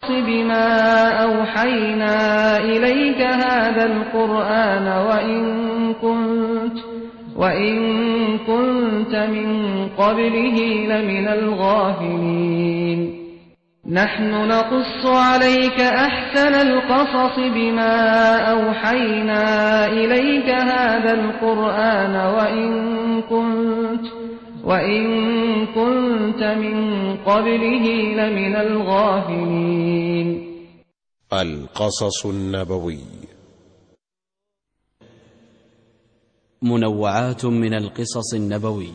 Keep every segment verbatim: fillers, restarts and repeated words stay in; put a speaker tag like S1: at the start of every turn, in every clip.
S1: بما أوحينا إليك هذا القرآن وإن كنت, وإن كنت من قبله لمن الغافلين. نحن نقص عليك أحسن القصص بما أوحينا إليك هذا القرآن وإن كنت, وإن كنت من قبله لمن الغافلين.
S2: القصص النبوي.
S3: منوعات من القصص النبوي.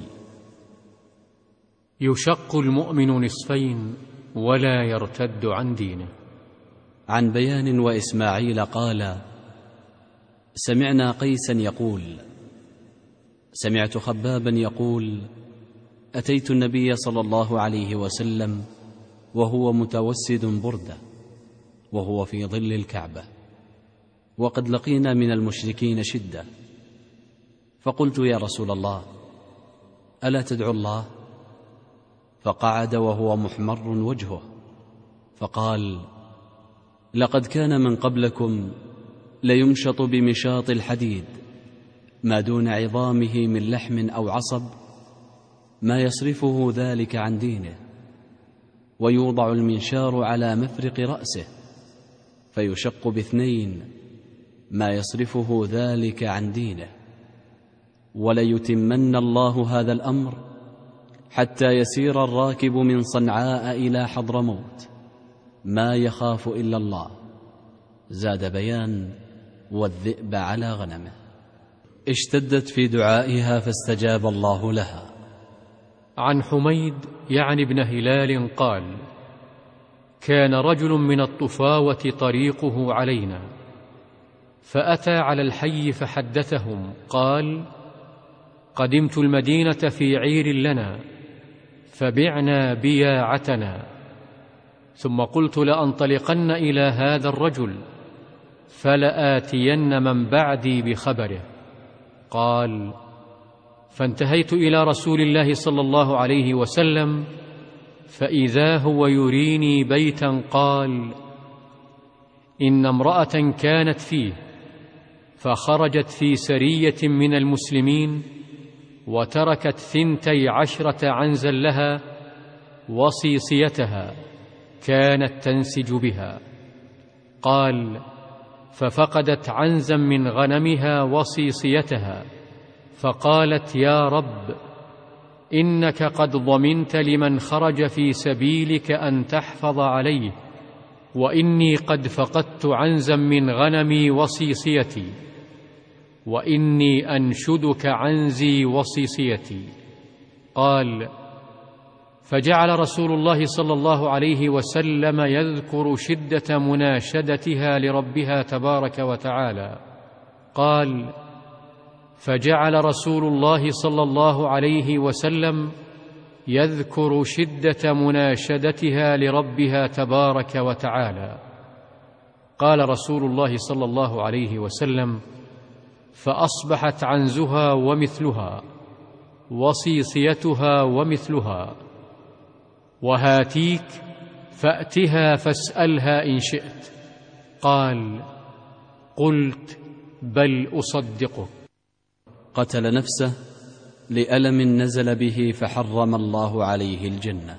S4: يشق المؤمن نصفين ولا يرتد عن دينه.
S3: عن بيان وإسماعيل قال: سمعنا قيسا يقول: سمعت خبابا يقول: أتيت النبي صلى الله عليه وسلم وهو متوسد بردة وهو في ظل الكعبة، وقد لقينا من المشركين شدة، فقلت: يا رسول الله، ألا تدعو الله؟ فقعد وهو محمر وجهه، فقال: لقد كان من قبلكم ليمشط بمشاط الحديد ما دون عظامه من لحم أو عصب، ما يصرفه ذلك عن دينه، ويوضع المنشار على مفرق رأسه فيشق باثنين ما يصرفه ذلك عن دينه، وليتمن الله هذا الأمر حتى يسير الراكب من صنعاء إلى حضرموت ما يخاف إلا الله. زاد بيان: والذئب على غنمه. اشتدت في دعائها فاستجاب الله لها.
S4: عن حميد يعني ابن هلال قال: كان رجل من الطفاوة طريقه علينا، فأتى على الحي فحدثهم قال: قدمت المدينة في عير لنا فبعنا بياعتنا، ثم قلت لأنطلقن إلى هذا الرجل فلآتين من بعدي بخبره. قال: فانتهيت إلى رسول الله صلى الله عليه وسلم فإذا هو يريني بيتا قال: إن امرأة كانت فيه فخرجت في سرية من المسلمين وتركت ثنتي عشرة عنزا لها وصيصيتها كانت تنسج بها. قال: ففقدت عنزا من غنمها وصيصيتها، فقالت: يا رب، إنك قد ضمنت لمن خرج في سبيلك أن تحفظ عليه، وإني قد فقدت عنزا من غنمي وصيصيتي، وإني أنشدك عنزي وصيصيتي. قال: فجعل رسول الله صلى الله عليه وسلم يذكر شدة مناشدتها لربها تبارك وتعالى. قال: فجعل رسول الله صلى الله عليه وسلم يذكر شدة مناشدتها لربها تبارك وتعالى. قال رسول الله صلى الله عليه وسلم: فأصبحت عنزها ومثلها وصيصيتها ومثلها، وهاتيك فأتها فاسألها إن شئت. قال: قلت: بل أصدقك.
S3: قتل نفسه لألم نزل به فحرم الله عليه الجنة.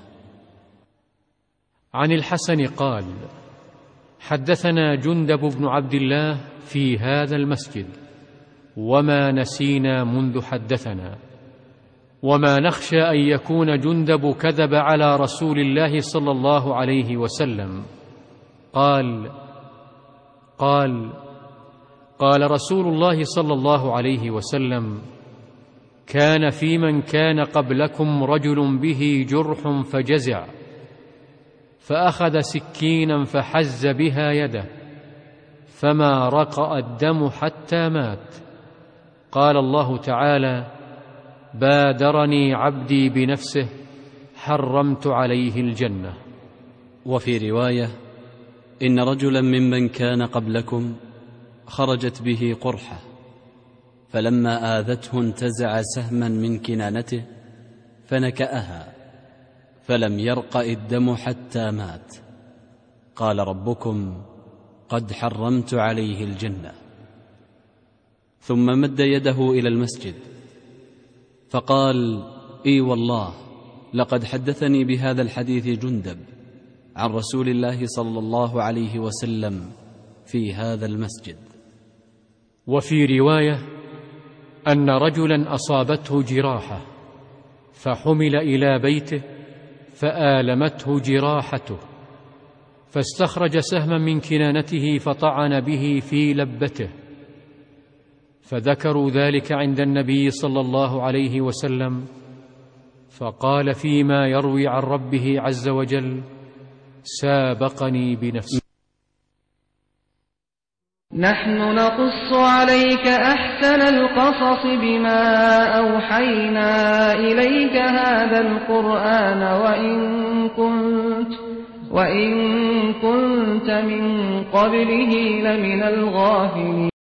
S4: عن الحسن قال: حدثنا جندب بن عبد الله في هذا المسجد، وما نسينا منذ حدثنا، وما نخشى أن يكون جندب كذب على رسول الله صلى الله عليه وسلم. قال قال قال رسول الله صلى الله عليه وسلم: كان في من كان قبلكم رجل به جرح فجزع، فأخذ سكينا فحز بها يده، فما رقأ الدم حتى مات. قال الله تعالى: بادرني عبدي بنفسه حرمت عليه الجنة.
S3: وفي رواية: إن رجلا ممن كان قبلكم خرجت به قرحة، فلما آذته انتزع سهما من كنانته فنكأها، فلم يرقأ الدم حتى مات. قال ربكم قد حرمت عليه الجنة. ثم مد يده إلى المسجد فقال: إي والله لقد حدثني بهذا الحديث جندب عن رسول الله صلى الله عليه وسلم في هذا المسجد.
S4: وفي رواية أن رجلا أصابته جراحة فحمل إلى بيته فآلمته جراحته، فاستخرج سهما من كنانته فطعن به في لبته، فذكروا ذلك عند النبي صلى الله عليه وسلم، فقال فيما يروي عن ربه عز وجل: سابقني بنفسه.
S1: نحن نقص عليك أحسن القصص بما أوحينا إليك هذا القرآن وإن كنت, وإن كنت من قبله لمن الغافلين.